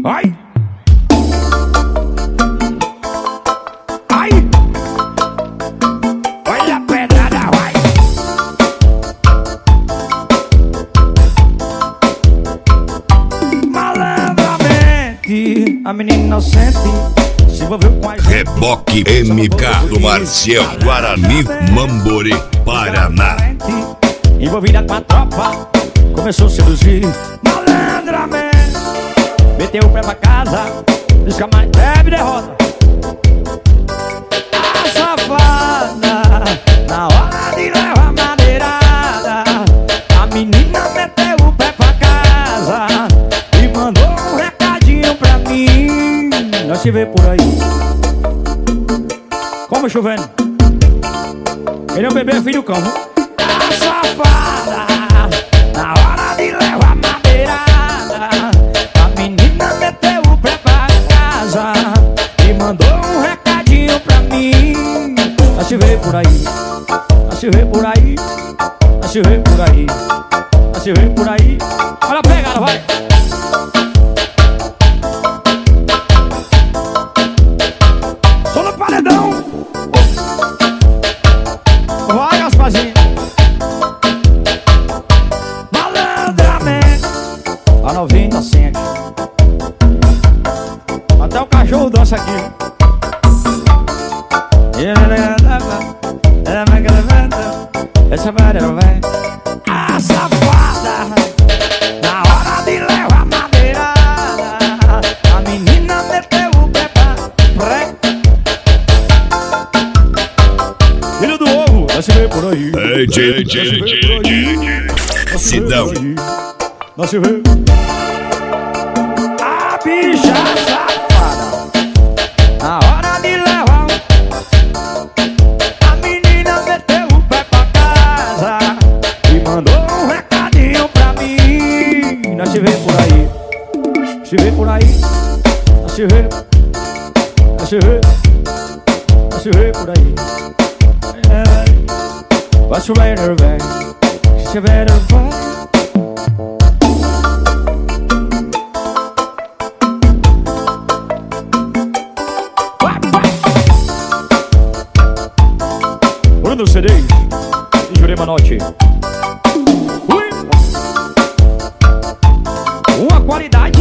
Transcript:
Ai! Ai! Olha a pedrada, vai! Malandramente, a menina inocente se envolveu com a gente. Reboque MK do Marcial, Guarani, Mamborê, Paraná. Envolvida com a tropa, começou a seduzir malandramente. Meteu o pé pra casa, diz que a mãe bebe derrota. A safada, na hora de levar a madeirada, a menina meteu o pé pra casa e mandou um recadinho pra mim. Nós se vê por aí, como chovendo. Ele é um bebê, filho do cão. A safada, na hora de levar a madeirada, a menina meteu o pé pra casa e mandou um recadinho pra mim. Nós se vê por aí, nós se vê por aí, nós se vê por aí, nós se vê por aí. Olha a pegada, vai! Só no paredão. Vai, Gasparzinho. Malandramente, a novinha inocente, até o cachorro dança aqui. Essa vai, a safada, na hora de levar a madeirada, a menina meteu o pé pra pré. Filho do ovo, nós se vê por aí. Sidão. Nós se vê. A bicha safada, na hora de levar, a menina meteu o pé pra casa e mandou um recadinho pra mim. Nós se vê por aí, se vê por aí, nós se vê, nós se vê, nós se vê por aí. What's your better way? What's your better way? Bruno CDs e Jurema Noite. Uma qualidade